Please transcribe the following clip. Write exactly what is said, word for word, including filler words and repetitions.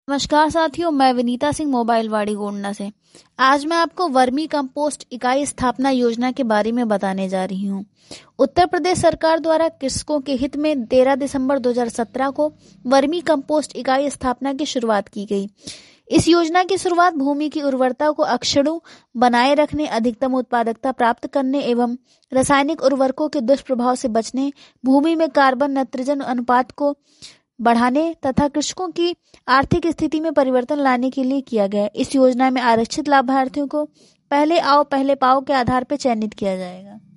नमस्कार साथियों, मैं विनीता सिंह मोबाइल वाड़ी गोंडा से। आज मैं आपको वर्मी कंपोस्ट इकाई स्थापना योजना के बारे में बताने जा रही हूँ। उत्तर प्रदेश सरकार द्वारा कृषकों के हित में तेरह दिसंबर दो हज़ार सत्रह को वर्मी कंपोस्ट इकाई स्थापना की शुरुआत की गई। इस योजना की शुरुआत भूमि की उर्वरता को अक्षुण्ण बनाए रखने, अधिकतम उत्पादकता प्राप्त करने एवं रासायनिक उर्वरकों के दुष्प्रभाव से बचने, भूमि में कार्बन नाइट्रोजन अनुपात को बढ़ाने तथा कृषकों की आर्थिक स्थिति में परिवर्तन लाने के लिए किया गया। इस योजना में आरक्षित लाभार्थियों को पहले आओ पहले पाओ के आधार पर चयनित किया जाएगा।